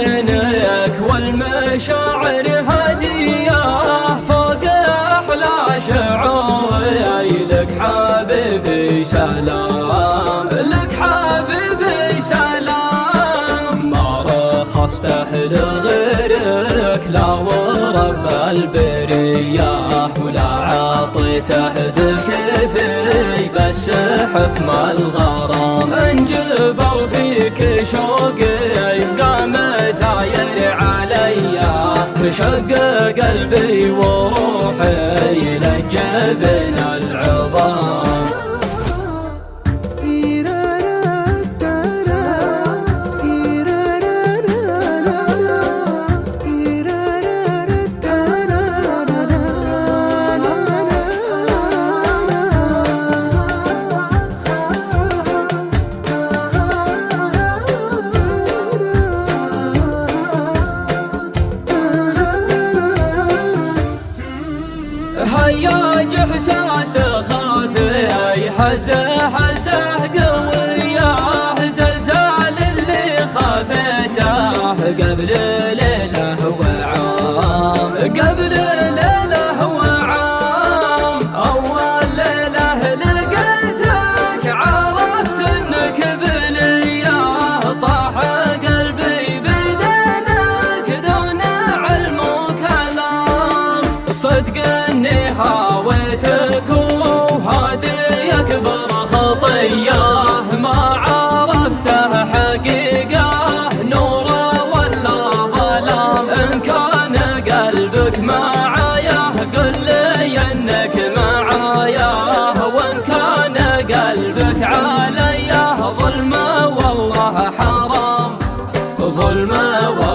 بينك والمشاعر هدية فوق أحلى شعور. لك حبيبي سلام، لك حبيبي سلام، ما رخصته لغيرك لا ورب البرية، ولا عطيته بكفي بس حكم الغرام. انجبر فيك شوقي قام ثاير علي، شق قلبي وروحي لجبن العظام. هياج احساس خافي حزه قويه، زلزال اللي خافته قبل ليله وعام، قبل ليله وعام. اول ليله لقيتك عرفت انك بليه، طاح قلبي بدينك دون علم وكلام. صدق اني هاويتك وهذه اكبر خطيه، ما عرفته حقيقه نور ولا ظلام. ان كان قلبك معايا قل لي انك معايا، وان كان قلبك عليا ظلمه والله حرام، ظلمه